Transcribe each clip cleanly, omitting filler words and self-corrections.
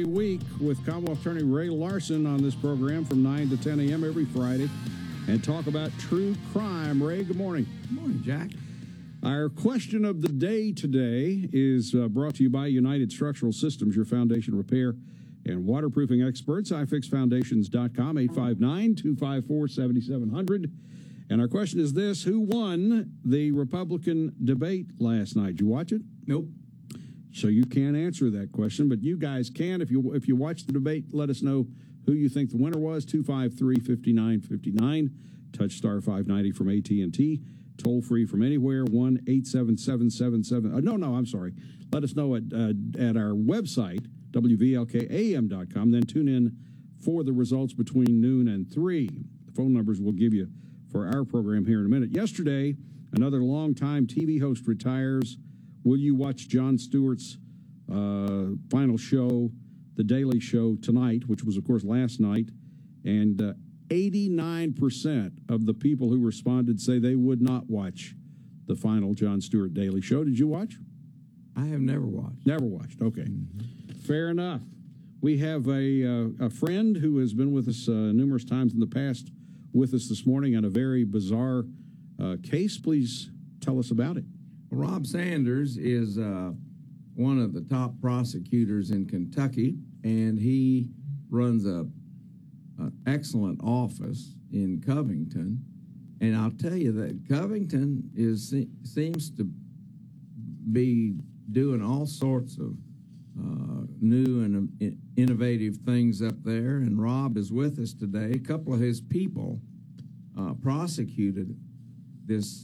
every week with Commonwealth Attorney Ray Larson on this program from 9 to 10 a.m. every Friday and talk about true crime. Ray, good morning. Good morning, Jack. Our question of the day today is brought to you by United Structural Systems, your foundation repair and waterproofing experts. iFixFoundations.com, 859-254-7700. And our question is this: who won the Republican debate last night? Did you watch it? Nope. So you can't answer that question, but you guys can. If you watch the debate, let us know who you think the winner was. 253-5959, touch star 590 from AT&T, toll free from anywhere, 1-877-77. I'm sorry. Let us know at our website, WVLKAM.com. Then tune in for the results between noon and 3. The phone numbers we'll give you for our program here in a minute. Yesterday, another longtime TV host retires. Will you watch Jon Stewart's final show, The Daily Show, tonight, which was, of course, last night? And 89% of the people who responded say they would not watch the final Jon Stewart Daily Show. Did you watch? I have never watched. Never watched. Okay. Mm-hmm. Fair enough. We have a friend who has been with us numerous times in the past with us this morning on a very bizarre case. Please tell us about it. Rob Sanders is one of the top prosecutors in Kentucky, and he runs an excellent office in Covington. And I'll tell you that Covington seems to be doing all sorts of new and innovative things up there. And Rob is with us today. A couple of his people prosecuted this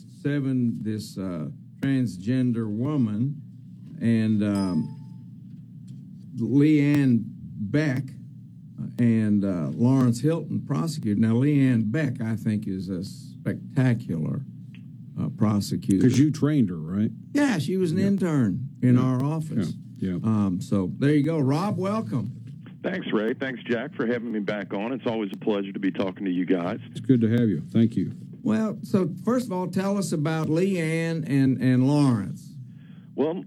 transgender woman, and Leanne Beck and Lawrence Hilton prosecuted. Now, Leanne Beck, I think, is a spectacular prosecutor. Because you trained her, right? Yeah, she was an intern in our office. Yeah. So there you go. Rob, welcome. Thanks, Ray. Thanks, Jack, for having me back on. It's always a pleasure to be talking to you guys. It's good to have you. Thank you. Well, so first of all, tell us about Leanne and Lawrence. Well,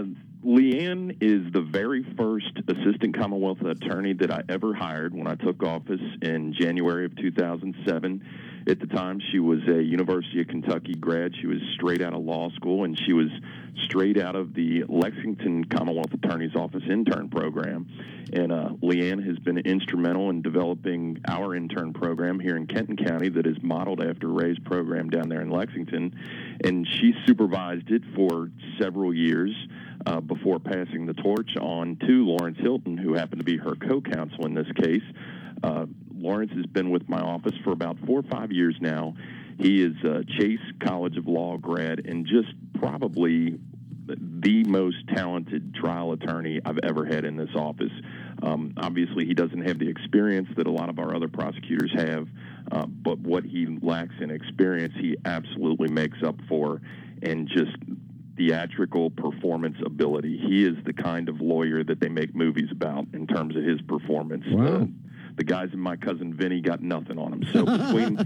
Leanne is the very first assistant Commonwealth attorney that I ever hired when I took office in January of 2007. At the time, she was a University of Kentucky grad. She was straight out of law school, and she was straight out of the Lexington Commonwealth Attorney's Office intern program. And Leanne has been instrumental in developing our intern program here in Kenton County that is modeled after Ray's program down there in Lexington. And she supervised it for several years before passing the torch on to Lawrence Hilton, who happened to be her co-counsel in this case. Lawrence has been with my office for about 4 or 5 years now. He is a Chase College of Law grad and just probably the most talented trial attorney I've ever had in this office. Obviously, he doesn't have the experience that a lot of our other prosecutors have, but what he lacks in experience, he absolutely makes up for, and just theatrical performance ability. He is the kind of lawyer that they make movies about in terms of his performance. Wow. The guys in My Cousin Vinny got nothing on him. So between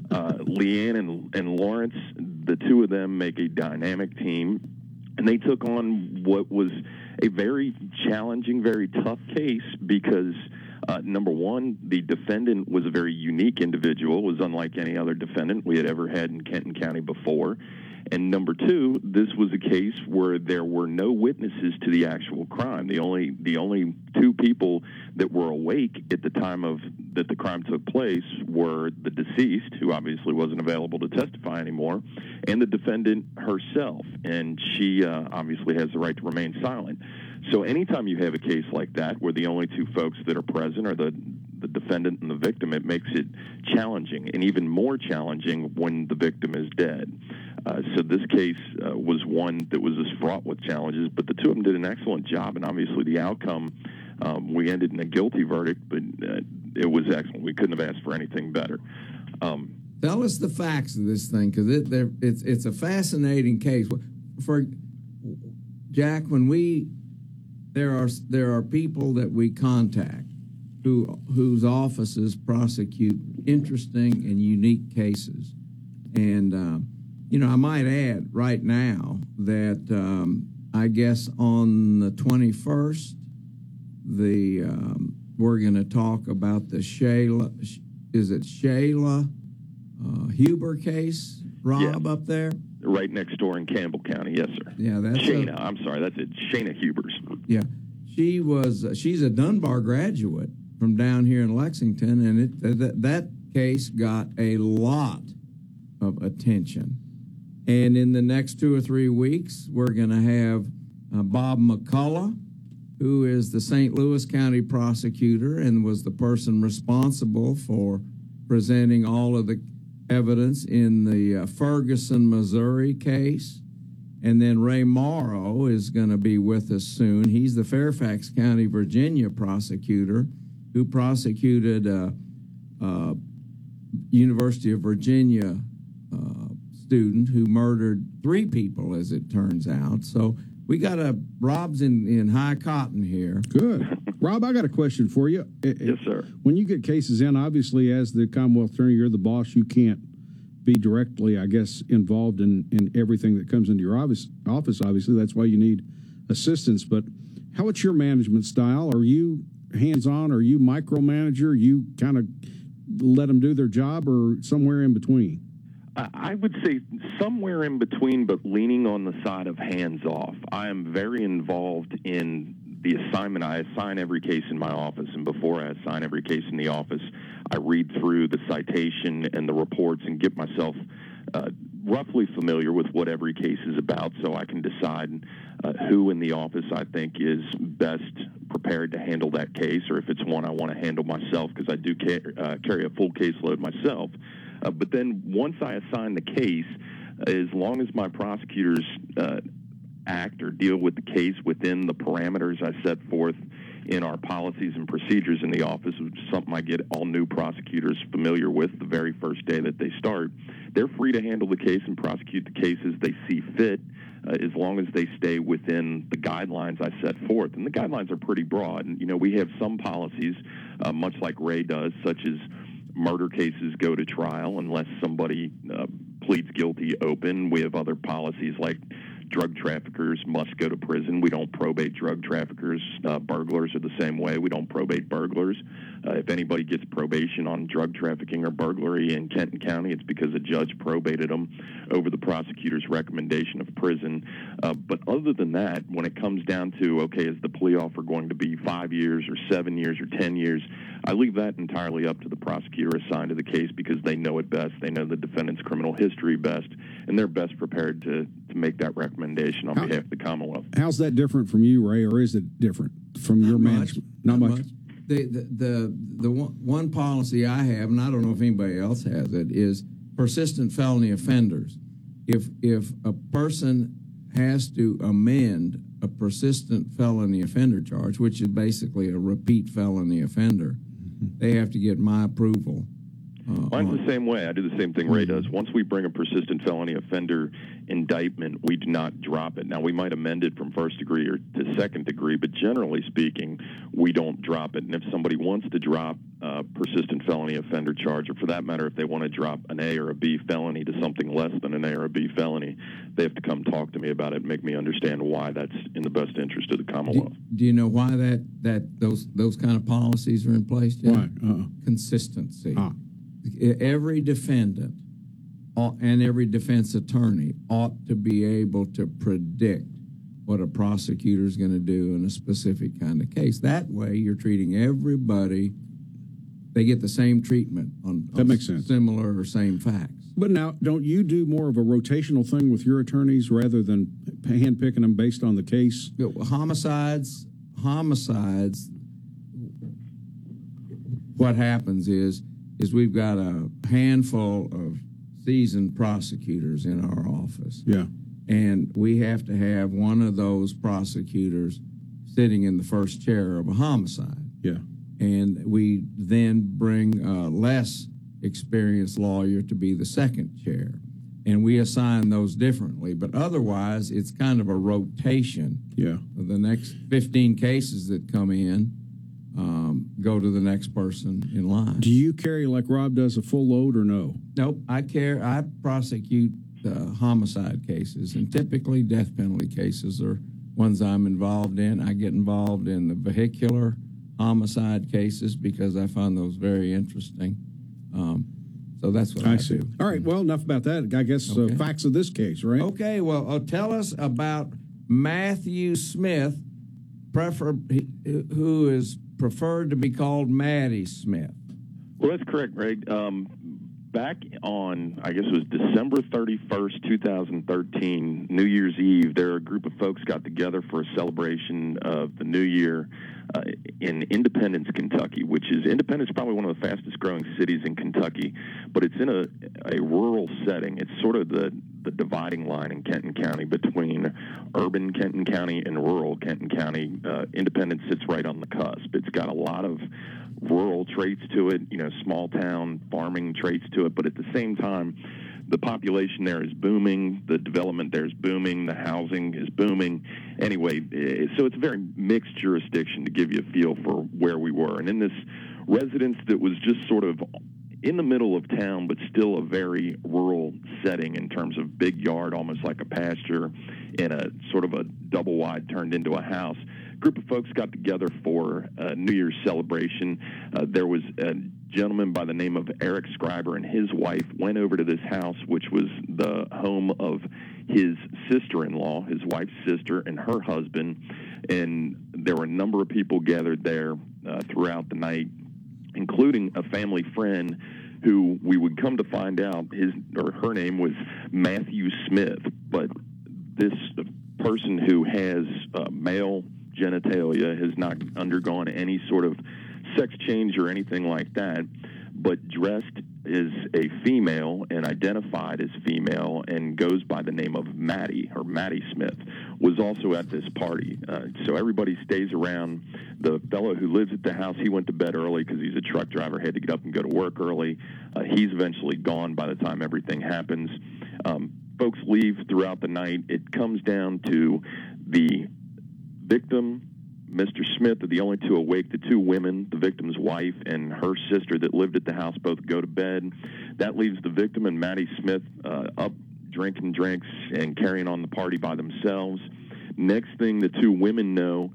Leanne and Lawrence, the two of them make a dynamic team. And they took on what was a very challenging, very tough case because, number one, the defendant was a very unique individual, was unlike any other defendant we had ever had in Kenton County before. And number two, this was a case where there were no witnesses to the actual crime. The only two people that were awake at the time that the crime took place were the deceased, who obviously wasn't available to testify anymore, and the defendant herself. And she obviously has the right to remain silent. So anytime you have a case like that where the only two folks that are present are the defendant and the victim, it makes it challenging, and even more challenging when the victim is dead. So this case was one that was as fraught with challenges, but the two of them did an excellent job, and obviously the outcome, we ended in a guilty verdict, but it was excellent. We couldn't have asked for anything better. Tell us the facts of this thing, because it's a fascinating case. For Jack, when there are people that we contact whose offices prosecute interesting and unique cases, and I might add right now that I guess on the 21st we're going to talk about the Shayla Huber case, Rob, up there? Right next door in Campbell County, yes, sir. Yeah, that's Shayna. I'm sorry, that's it. Shayna Hubers. Yeah, she's a Dunbar graduate from down here in Lexington, and that case got a lot of attention. And in the next 2 or 3 weeks, we're going to have Bob McCullough, who is the St. Louis County prosecutor and was the person responsible for presenting all of the evidence in the Ferguson, Missouri case. And then Ray Morrow is going to be with us soon. He's the Fairfax County, Virginia prosecutor who prosecuted University of Virginia student who murdered 3 people, as it turns out. So we got Rob's in high cotton here. Good. Rob, I got a question for you. Yes, sir. When you get cases in, obviously, as the Commonwealth Attorney, you're the boss. You can't be directly, I guess, involved in everything that comes into your office. Obviously, that's why you need assistance. But what's your management style? Are you hands-on? Are you micromanager? You kind of let them do their job, or somewhere in between? I would say somewhere in between, but leaning on the side of hands-off. I am very involved in the assignment. I assign every case in my office, and before I assign every case in the office, I read through the citation and the reports and get myself roughly familiar with what every case is about, so I can decide who in the office I think is best prepared to handle that case, or if it's one I want to handle myself, because I do carry a full caseload myself. But then once I assign the case, as long as my prosecutors act or deal with the case within the parameters I set forth in our policies and procedures in the office, which is something I get all new prosecutors familiar with the very first day that they start, they're free to handle the case and prosecute the case as they see fit, as long as they stay within the guidelines I set forth. And the guidelines are pretty broad. And, we have some policies, much like Ray does, such as murder cases go to trial unless somebody pleads guilty open. We have other policies like drug traffickers must go to prison. We don't probate drug traffickers. Burglars are the same way. We don't probate burglars. If anybody gets probation on drug trafficking or burglary in Kenton County, it's because a judge probated them over the prosecutor's recommendation of prison. But other than that, when it comes down to, okay, is the plea offer going to be 5 years or 7 years or 10 years, I leave that entirely up to the prosecutor assigned to the case, because they know it best. They know the defendant's criminal history best, and they're best prepared to make that recommendation on behalf of the Commonwealth. How's that different from you, Ray, or is it different from your management? Not much. The one policy I have, and I don't know if anybody else has it, is persistent felony offenders. If a person has to amend a persistent felony offender charge, which is basically a repeat felony offender, they have to get my approval. Mine's the same way. I do the same thing Ray does. Once we bring a persistent felony offender indictment, we do not drop it. Now, we might amend it from first degree or to second degree, but generally speaking, we don't drop it. And if somebody wants to drop a persistent felony offender charge, or for that matter, if they want to drop an A or a B felony to something less than an A or a B felony, they have to come talk to me about it and make me understand why that's in the best interest of the Commonwealth. Do you know why those kind of policies are in place, Jeff? Why? Consistency. Every defendant and every defense attorney ought to be able to predict what a prosecutor is going to do in a specific kind of case. That way, you're treating everybody, they get the same treatment on makes sense. Similar or same facts. But now, don't you do more of a rotational thing with your attorneys rather than handpicking them based on the case? Homicides, what happens is we've got a handful of seasoned prosecutors in our office. Yeah. And we have to have one of those prosecutors sitting in the first chair of a homicide. Yeah. And we then bring a less experienced lawyer to be the second chair. And we assign those differently. But otherwise, it's kind of a rotation. Yeah. The next 15 cases that come in go to the next person in line. Do you carry, like Rob does, a full load or no? Nope. I prosecute homicide cases, and typically death penalty cases are ones I'm involved in. I get involved in the vehicular homicide cases because I find those very interesting. So that's what I see. do. All right. Well, enough about that. I guess facts of this case, right? Okay. Well, tell us about Matthew Smith, who is preferred to be called Matty Smith. Well, that's correct, Greg. Back on, I guess it was December 31st, 2013, New Year's Eve, a group of folks got together for a celebration of the New Year in Independence, Kentucky, Independence is probably one of the fastest growing cities in Kentucky, but it's in a rural setting. It's sort of the dividing line in Kenton County between urban Kenton County and rural Kenton County. Independence sits right on the cusp. It's got a lot of rural traits to it, small town farming traits to it, but at the same time, the population there is booming, the development there is booming, the housing is booming. Anyway, so it's a very mixed jurisdiction to give you a feel for where we were. And in this residence that was just sort of in the middle of town, but still a very rural setting in terms of big yard, almost like a pasture, and a sort of a double wide turned into a house. A group of folks got together for a New Year's celebration. There was a gentleman by the name of Eric Scriber and his wife went over to this house, which was the home of his sister-in-law, his wife's sister, and her husband. And there were a number of people gathered there throughout the night, including a family friend who we would come to find out her name was Matthew Smith. But this person who has male genitalia has not undergone any sort of sex change or anything like that, but dressed as a female and identified as female and goes by the name of Matty Smith, was also at this party. So everybody stays around. The fellow who lives at the house, he went to bed early because he's a truck driver, had to get up and go to work early. He's eventually gone by the time everything happens. Folks leave throughout the night. It comes down to the victim, Mr. Smith, are the only two awake. The two women, the victim's wife and her sister that lived at the house, both go to bed. That leaves the victim and Matty Smith up drinking drinks and carrying on the party by themselves. Next thing the two women know,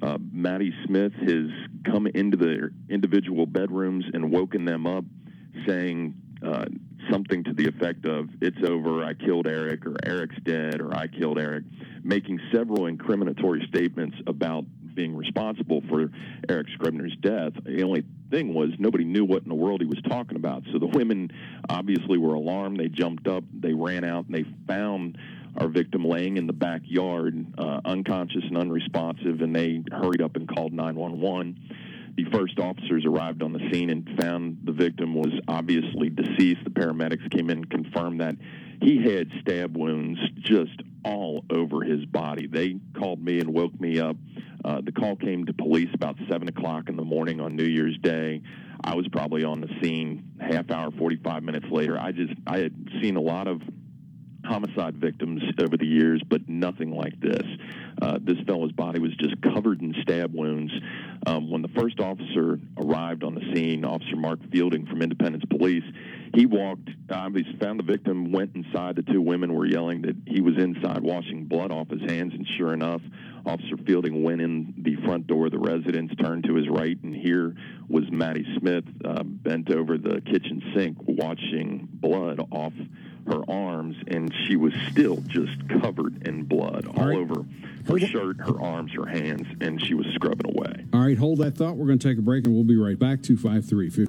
Matty Smith has come into their individual bedrooms and woken them up saying something to the effect of, "It's over, I killed Eric," or "Eric's dead," or "I killed Eric," making several incriminatory statements about being responsible for Eric Scribner's death. The only thing was nobody knew what in the world he was talking about. So the women obviously were alarmed. They jumped up, they ran out, and they found our victim laying in the backyard, unconscious and unresponsive, and they hurried up and called 911. The first officers arrived on the scene and found the victim was obviously deceased. The paramedics came in and confirmed that he had stab wounds just all over his body. They called me and woke me up. The call came to police about 7 o'clock in the morning on New Year's Day. I was probably on the scene half hour, 45 minutes later. I had seen a lot of homicide victims over the years, but nothing like this. This fellow's body was just covered in stab wounds. When the first officer arrived on the scene, Officer Mark Fielding from Independence Police, he obviously found the victim, went inside. The two women were yelling that he was inside washing blood off his hands, and sure enough, Officer Fielding went in the front door of the residence, turned to his right, and here was Matty Smith bent over the kitchen sink washing blood off her arms, and she was still just covered in blood all over her shirt, her arms, her hands, and she was scrubbing away. All right, hold that thought. We're going to take a break, and we'll be right back. 253.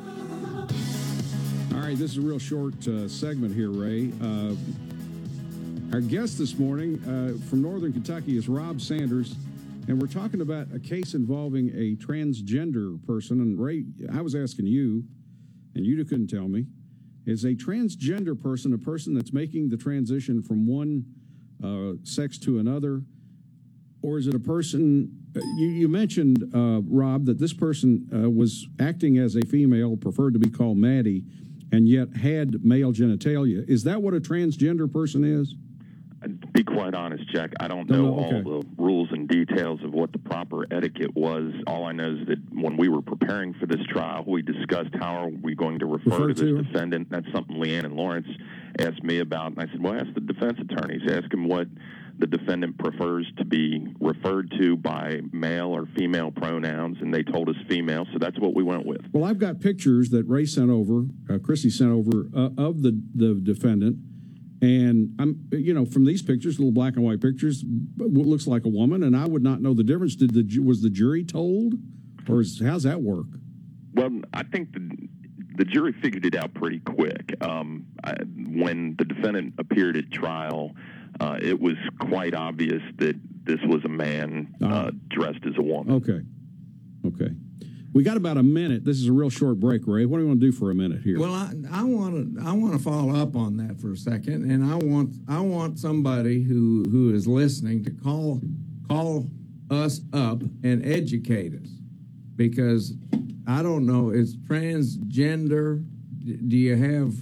All right, this is a real short segment here, Ray. Our guest this morning from Northern Kentucky is Rob Sanders, and we're talking about a case involving a transgender person. And Ray, I was asking you, and you couldn't tell me, is a transgender person a person that's making the transition from one sex to another, or is it a person? You mentioned, Rob, that this person was acting as a female, preferred to be called Matty, and yet had male genitalia. Is that what a transgender person is? To be quite honest, Jack, I don't know all the rules and details of what the proper etiquette was. All I know is that when we were preparing for this trial, we discussed how are we going to refer to this defendant. That's something Leanne and Lawrence asked me about, and I said, well, ask the defense attorneys. Ask them what the defendant prefers to be referred to by male or female pronouns, and they told us female, so that's what we went with. Well, I've got pictures that Ray sent over, Chrissy sent over, of the defendant, and I'm, from these pictures, little black and white pictures, what looks like a woman, and I would not know the difference. Was the jury told, or how's that work? Well, I think the jury figured it out pretty quick. When the defendant appeared at trial, it was quite obvious that this was a man dressed as a woman. Okay. We got about a minute. This is a real short break, Ray. What do you want to do for a minute here? Well, I want to follow up on that for a second, and I want somebody who is listening to call us up and educate us, because I don't know. Is transgender? Do you have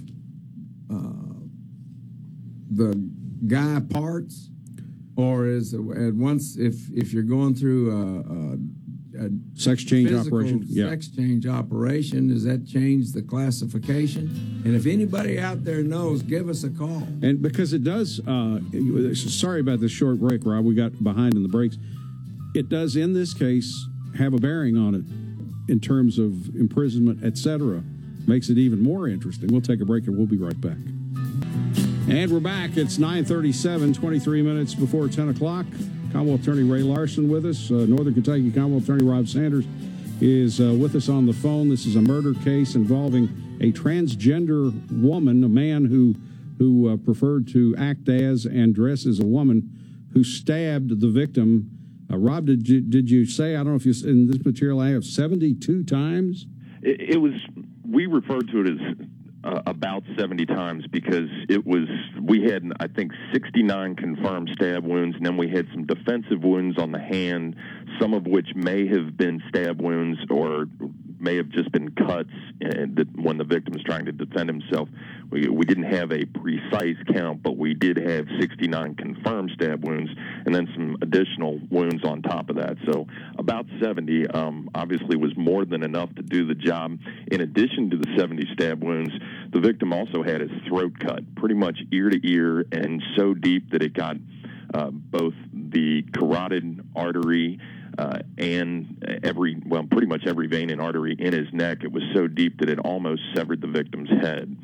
the guy parts, or is once if you're going through a sex change operation? Sex change operation, does that change the classification? And if anybody out there knows, give us a call. And because it does, sorry about this short break, Rob. We got behind in the breaks. It does, in this case, have a bearing on it in terms of imprisonment, etc. Makes it even more interesting. We'll take a break and we'll be right back. And we're back. It's 9:37, 23 minutes before 10 o'clock. Commonwealth Attorney Ray Larson with us. Northern Kentucky Commonwealth Attorney Rob Sanders is with us on the phone. This is a murder case involving a transgender woman, a man who preferred to act as and dress as a woman, who stabbed the victim. Rob, did you say, I don't know if you, in this material I have 72 times? It was, we referred to it as about 70 times because we had, I think, 69 confirmed stab wounds, and then we had some defensive wounds on the hand, some of which may have been stab wounds or may have just been cuts when the victim was trying to defend himself. We didn't have a precise count, but we did have 69 confirmed stab wounds and then some additional wounds on top of that. So about 70 obviously was more than enough to do the job. In addition to the 70 stab wounds, the victim also had his throat cut pretty much ear to ear and so deep that it got both the carotid artery and pretty much every vein and artery in his neck. It was so deep that it almost severed the victim's head.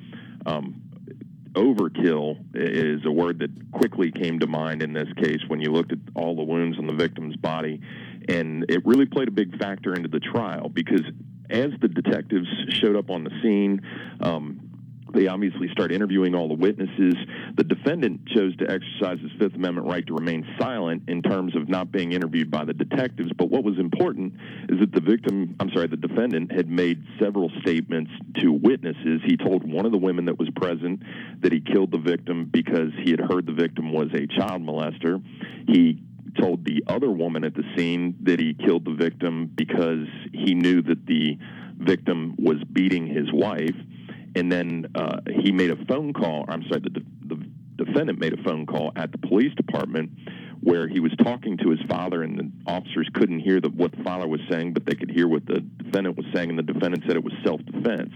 Overkill is a word that quickly came to mind in this case when you looked at all the wounds on the victim's body, and it really played a big factor into the trial because as the detectives showed up on the scene, they obviously start interviewing all the witnesses. The defendant chose to exercise his Fifth Amendment right to remain silent in terms of not being interviewed by the detectives. But what was important is that the defendant had made several statements to witnesses. He told one of the women that was present that he killed the victim because he had heard the victim was a child molester. He told the other woman at the scene that he killed the victim because he knew that the victim was beating his wife. And then he made a phone call. The defendant made a phone call at the police department where he was talking to his father, and the officers couldn't hear what the father was saying, but they could hear what the defendant was saying, and the defendant said it was self-defense.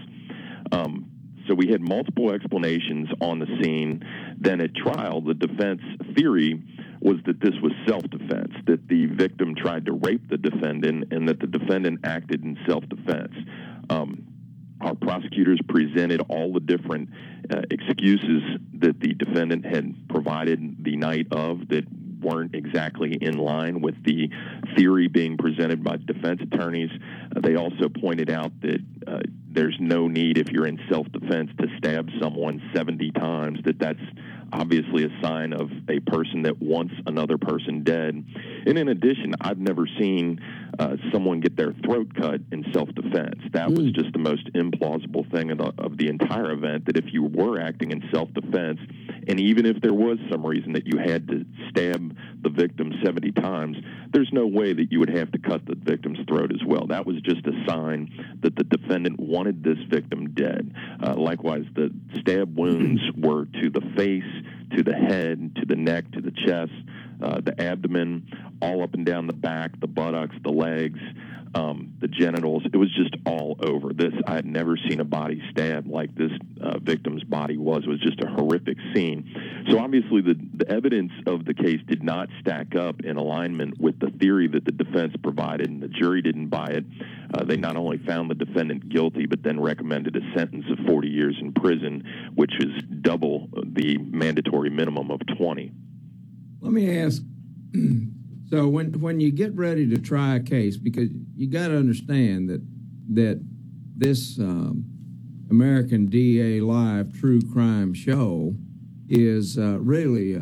So we had multiple explanations on the scene. Then at trial, the defense theory was that this was self-defense, that the victim tried to rape the defendant, and that the defendant acted in self-defense. Our prosecutors presented all the different excuses that the defendant had provided the night of that weren't exactly in line with the theory being presented by defense attorneys. They also pointed out that there's no need, if you're in self-defense, to stab someone 70 times, that's obviously a sign of a person that wants another person dead. And in addition, I've never seen someone get their throat cut in self-defense. That was just the most implausible thing of the entire event, that if you were acting in self-defense, and even if there was some reason that you had to stab the victim 70 times, there's no way that you would have to cut the victim's throat as well. That was just a sign that the defendant wanted this victim dead. Likewise, the stab wounds were to the face, to the head, to the neck, to the chest, the abdomen, all up and down the back, the buttocks, the legs. the genitals. It was just all over. I had never seen a body stabbed like this victim's body was. It was just a horrific scene. So obviously the evidence of the case did not stack up in alignment with the theory that the defense provided, and the jury didn't buy it. They not only found the defendant guilty, but then recommended a sentence of 40 years in prison, which is double the mandatory minimum of 20. Let me ask, so when you get ready to try a case, because you got to understand that this American DA Live true crime show is really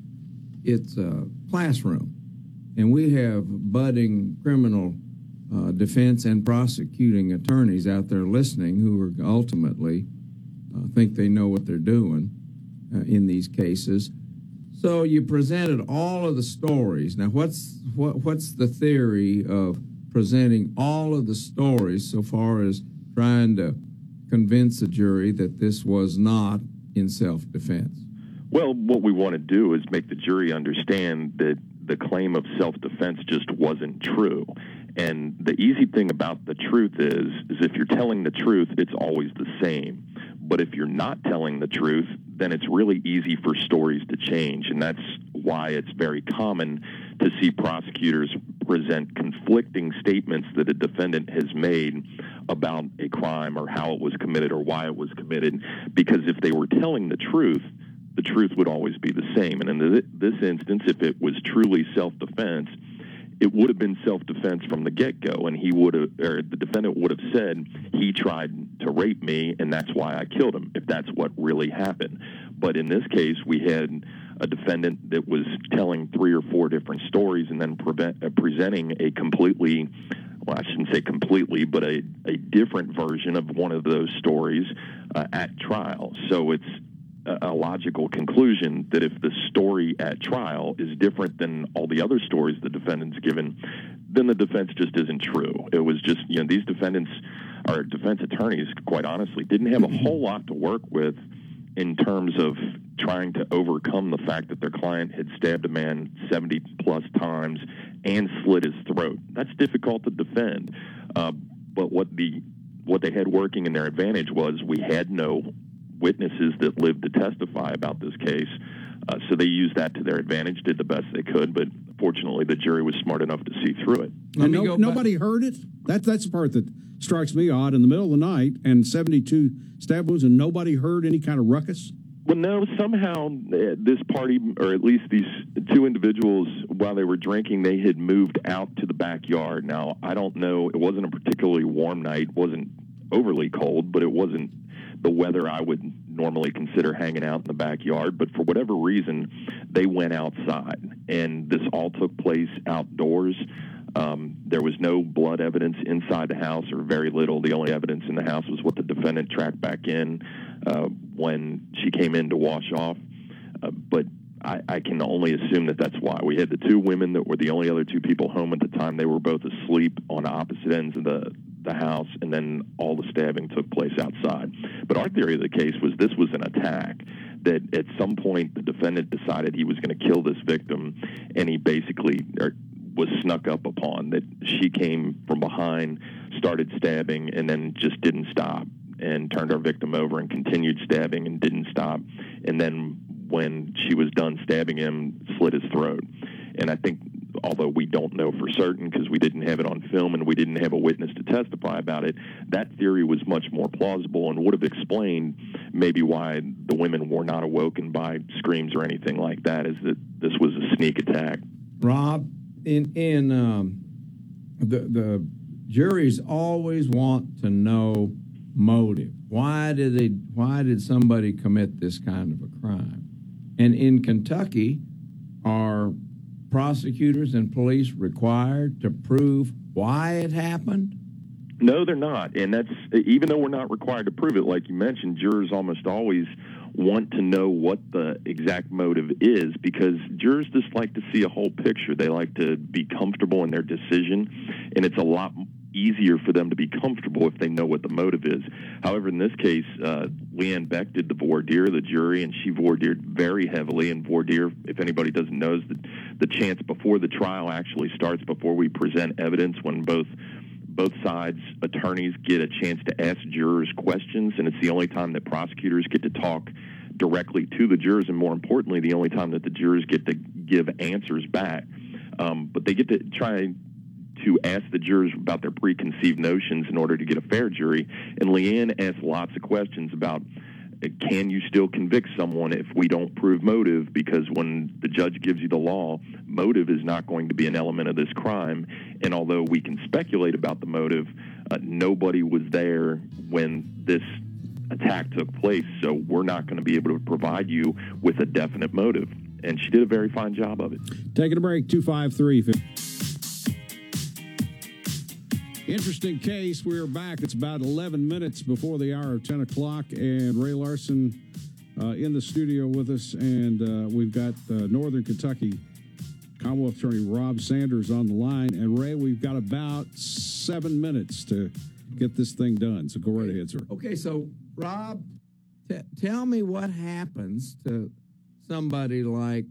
it's a classroom, and we have budding criminal defense and prosecuting attorneys out there listening who are ultimately think they know what they're doing in these cases. So you presented all of the stories. Now, what's the theory of presenting all of the stories so far as trying to convince a jury that this was not in self-defense? Well, what we want to do is make the jury understand that the claim of self-defense just wasn't true. And the easy thing about the truth is if you're telling the truth, it's always the same. But if you're not telling the truth, then it's really easy for stories to change. And that's why it's very common to see prosecutors present conflicting statements that a defendant has made about a crime or how it was committed or why it was committed. Because if they were telling the truth would always be the same. And in this instance, if it was truly self-defense, it would have been self-defense from the get-go, and the defendant would have said he tried to rape me, and that's why I killed him, if that's what really happened. But in this case, we had a defendant that was telling 3 or 4 different stories and then presenting a completely, well, I shouldn't say completely, but a different version of one of those stories at trial. So it's a logical conclusion that if the story at trial is different than all the other stories the defendant's given, then the defense just isn't true. It was just, these defendants, or defense attorneys, quite honestly, didn't have a whole lot to work with in terms of trying to overcome the fact that their client had stabbed a man 70-plus times and slit his throat. That's difficult to defend. But what they had working in their advantage was we had no witnesses that lived to testify about this case. So they used that to their advantage, did the best they could, but fortunately the jury was smart enough to see through it. And nobody heard it? That's the part that strikes me odd. In the middle of the night and 72 stab wounds and nobody heard any kind of ruckus? Well, no, somehow this party, or at least these 2 individuals, while they were drinking, they had moved out to the backyard. Now, I don't know, it wasn't a particularly warm night, wasn't overly cold, but it wasn't the weather I would normally consider hanging out in the backyard. But for whatever reason, they went outside, and this all took place outdoors. There was no blood evidence inside the house, or very little. The only evidence in the house was what the defendant tracked back in when she came in to wash off. But I can only assume that that's why. We had the 2 women that were the only other 2 people home at the time. They were both asleep on opposite ends of the house, and then all the stabbing took place outside. But our theory of the case was this was an attack, that at some point the defendant decided he was going to kill this victim, and he basically was snuck up upon, that she came from behind, started stabbing, and then just didn't stop, and turned our victim over and continued stabbing and didn't stop. And then when she was done stabbing him, slit his throat. And I think, although we don't know for certain because we didn't have it on film and we didn't have a witness to testify about it, that theory was much more plausible and would have explained maybe why the women were not awoken by screams or anything like that, is that this was a sneak attack. Rob, the juries always want to know motive. Why did somebody commit this kind of a crime? And in Kentucky, are prosecutors and police required to prove why it happened? No, they're not. And that's, even though we're not required to prove it, like you mentioned, jurors almost always want to know what the exact motive is, because jurors just like to see a whole picture. They like to be comfortable in their decision, and it's a lot easier for them to be comfortable if they know what the motive is. However, in this case, Leanne Beck did the voir dire, the jury, and she voir dired very heavily. And voir dire, if anybody doesn't know, is the chance before the trial actually starts, before we present evidence, when both both sides' attorneys get a chance to ask jurors questions, and it's the only time that prosecutors get to talk directly to the jurors, and more importantly, the only time that the jurors get to give answers back. But they get to try to ask the jurors about their preconceived notions in order to get a fair jury. And Leanne asked lots of questions about, can you still convict someone if we don't prove motive? Because when the judge gives you the law, motive is not going to be an element of this crime. And although we can speculate about the motive, nobody was there when this attack took place, so we're not going to be able to provide you with a definite motive. And she did a very fine job of it. Taking a break, 253. Interesting case. We're back. It's about 11 minutes before the hour of 10 o'clock, and Ray Larson in the studio with us, and we've got Northern Kentucky Commonwealth Attorney Rob Sanders on the line. And Ray, we've got about 7 minutes to get this thing done, so go right ahead, sir. Okay, so Rob, tell me what happens to somebody like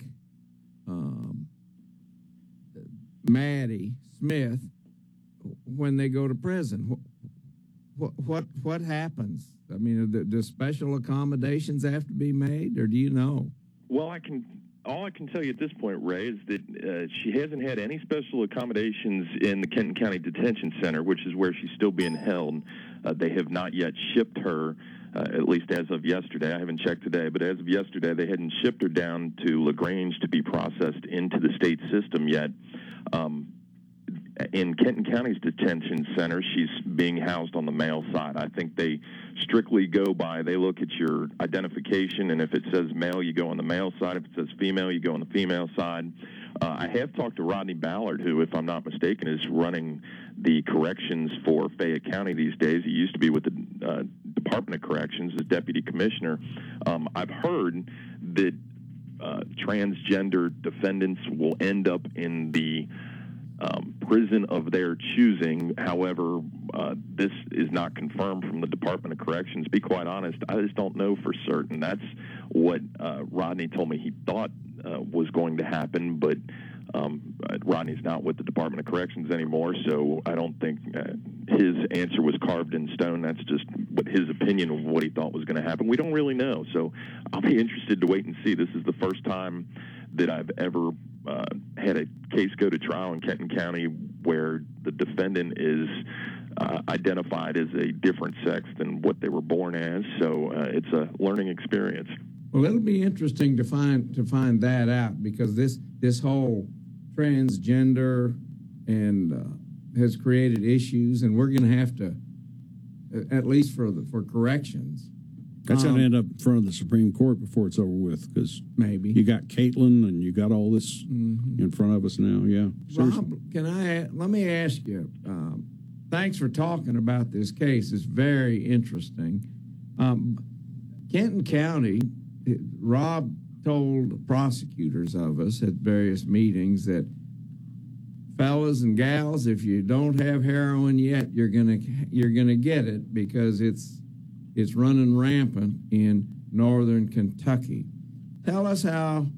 Maddie Smith when they go to prison. What happens? I mean, do special accommodations have to be made, or do you know? Well, all I can tell you at this point, Ray, is that she hasn't had any special accommodations in the Kenton County Detention Center, which is where she's still being held. They have not yet shipped her, at least as of yesterday. I haven't checked today, but as of yesterday, they hadn't shipped her down to LaGrange to be processed into the state system yet. In Kenton County's detention center, she's being housed on the male side. I think they strictly go by, they look at your identification, and if it says male, you go on the male side. If it says female, you go on the female side. I have talked to Rodney Ballard, who, if I'm not mistaken, is running the corrections for Fayette County these days. He used to be with the Department of Corrections as deputy commissioner. I've heard that transgender defendants will end up in the prison of their choosing. However, this is not confirmed from the Department of Corrections. To be quite honest, I just don't know for certain. That's what Rodney told me he thought was going to happen, but Rodney's not with the Department of Corrections anymore, so I don't think his answer was carved in stone. That's just what his opinion of what he thought was going to happen. We don't really know, so I'll be interested to wait and see. This is the first time that I've ever had a case go to trial in Kenton County where the defendant is identified as a different sex than what they were born as. So it's a learning experience. Well, it'll be interesting to find that out, because this whole transgender and has created issues, and we're going to have to, at least for corrections. That's going to end up in front of the Supreme Court before it's over with, because maybe you got Caitlin and you got all this in front of us now. Yeah, Rob, let me ask you. Thanks for talking about this case. It's very interesting. Kenton County, Rob told prosecutors of us at various meetings that, fellas and gals, if you don't have heroin yet, you're gonna get it, because it's running rampant in northern Kentucky. Tell us about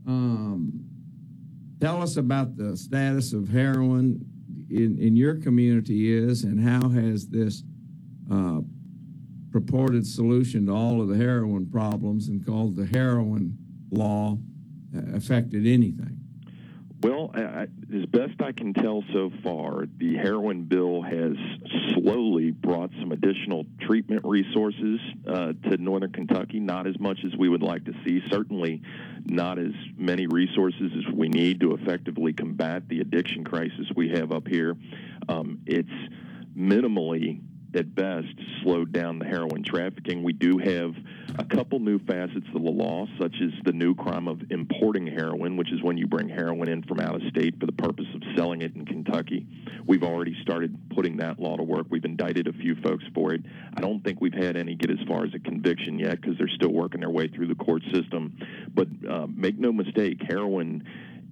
the status of heroin in your community is, and how has this purported solution to all of the heroin problems, and called the heroin law, affected anything? Well, as best I can tell so far, the heroin bill has slowly brought some additional treatment resources to northern Kentucky, not as much as we would like to see, certainly not as many resources as we need to effectively combat the addiction crisis we have up here. It's minimally, at best, slowed down the heroin trafficking. We do have a couple new facets of the law, such as the new crime of importing heroin, which is when you bring heroin in from out of state for the purpose of selling it in Kentucky. We've already started putting that law to work. We've indicted a few folks for it. I don't think we've had any get as far as a conviction yet, because they're still working their way through the court system. But make no mistake, heroin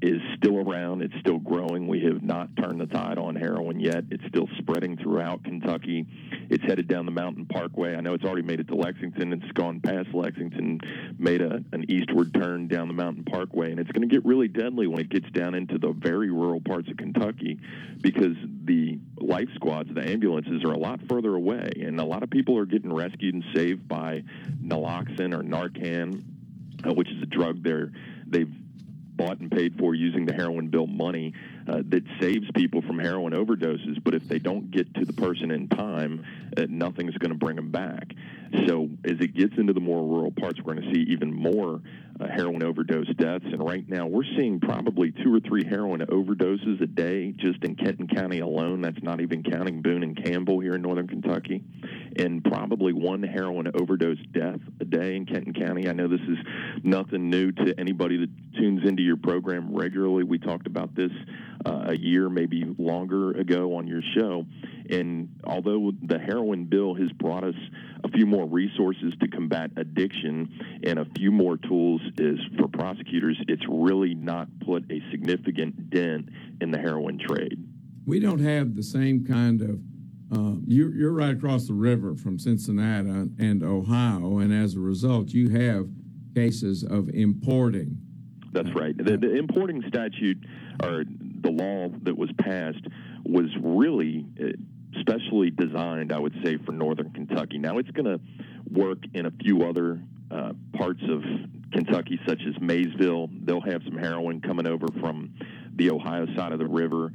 is still around. It's still growing. We have not turned the tide on heroin yet. It's still spreading throughout Kentucky. It's headed down the Mountain Parkway. I know it's already made it to Lexington. It's gone past Lexington, made an eastward turn down the Mountain Parkway, and it's going to get really deadly when it gets down into the very rural parts of Kentucky, because the life squads, the ambulances, are a lot further away, and a lot of people are getting rescued and saved by naloxone or Narcan, which is a drug they've bought and paid for using the heroin bill money that saves people from heroin overdoses. But if they don't get to the person in time, nothing's going to bring them back. So as it gets into the more rural parts, we're going to see even more heroin overdose deaths. And right now we're seeing probably 2 or 3 heroin overdoses a day just in Kenton County alone. That's not even counting Boone and Campbell here in northern Kentucky. And probably 1 heroin overdose death a day in Kenton County. I know this is nothing new to anybody that tunes into your program regularly. We talked about this a year, maybe longer ago on your show. And although the heroin bill has brought us a few more resources to combat addiction and a few more tools is for prosecutors, it's really not put a significant dent in the heroin trade. We don't have the same kind of you're right across the river from Cincinnati and Ohio, and as a result, you have cases of importing. That's right. The importing statute, or the law that was passed, was really specially designed, I would say, for northern Kentucky. Now, it's going to work in a few other parts of Kentucky, such as Maysville. They'll have some heroin coming over from the Ohio side of the river.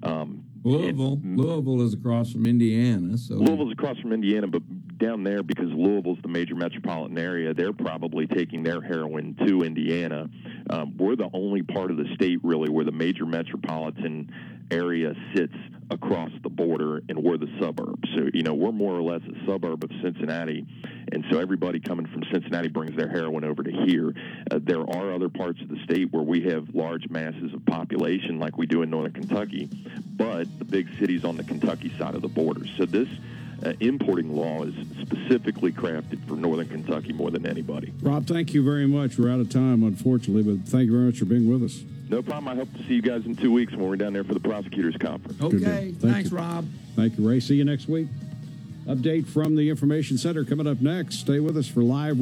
Louisville is across from Indiana. So Louisville's across from Indiana, but down there, because Louisville's the major metropolitan area, they're probably taking their heroin to Indiana. We're the only part of the state, really, where the major metropolitan area sits across the border, and we're the suburbs. So, we're more or less a suburb of Cincinnati, and so everybody coming from Cincinnati brings their heroin over to here. There are other parts of the state where we have large masses of population like we do in northern Kentucky, but the big cities on the Kentucky side of the border. So this importing law is specifically crafted for northern Kentucky more than anybody. Rob, thank you very much. We're out of time, unfortunately, but thank you very much for being with us. No problem. I hope to see you guys in 2 weeks when we're down there for the Prosecutors Conference. Okay. Thanks, Rob. Thank you, Ray. See you next week. Update from the Information Center coming up next. Stay with us for live